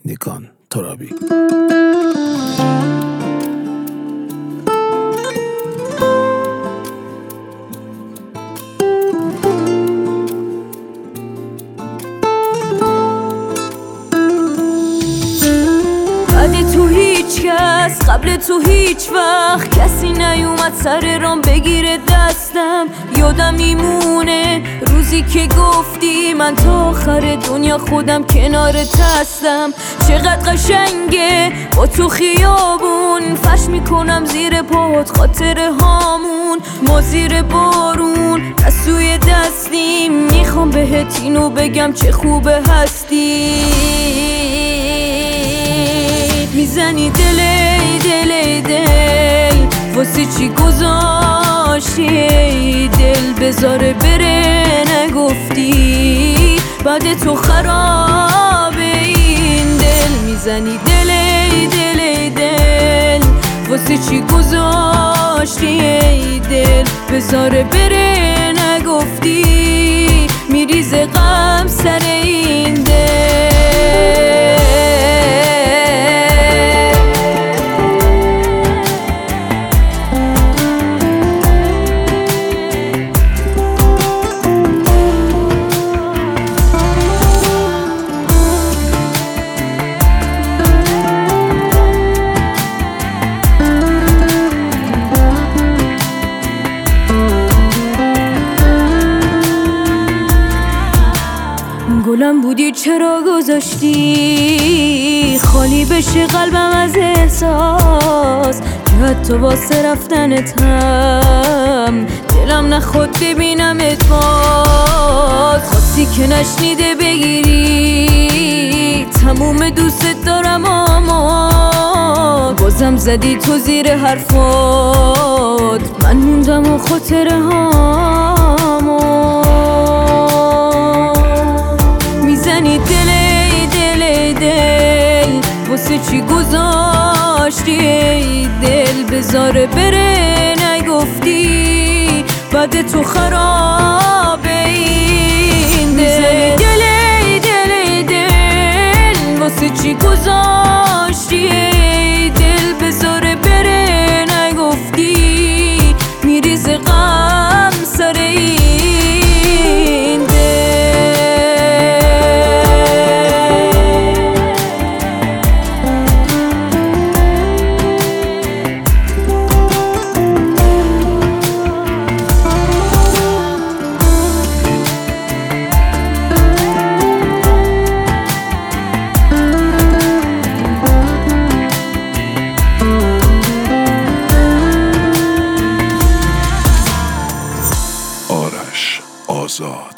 نیکان ترابی. تو هیچ کس قبل تو هیچ وقت کسی نیومد سر رام بگیره دستم. یادم میمونه روزی که گفتی من تا آخر دنیا خودم کنارت هستم. چقدر قشنگه با تو خیابون فرش میکنم زیر پات خاطره هامون. ما زیر بارون دستوی دستیم میخوام بهت اینو بگم چه خوبه هستی. میزنی دل واسه چی گذاشتی دل بذاره بره نگفتی بعد تو خرابه این دل. میزنی دل واسه چی گذاشتی دل بذاره بره نگفتی میریزه غم سر این دل. گلم بودی چرا گذاشتی خالی بشه قلبم از احساس که حتی واسه رفتنتم دلم نخواد ببینمت باز. خواستی که نشنیده بگیری تموم دوست دارم اما بازم زدی تو زیر حرفات من موندم و خاطره هامو. میزنی دل واسه چی گذاشتی دل بذاره بره نگفتی بعد تو خرابه این دل. دل واسه چی گذاشتی دل بذاره بره نگفتی میریزه غم سر این دل. آرش آزاد.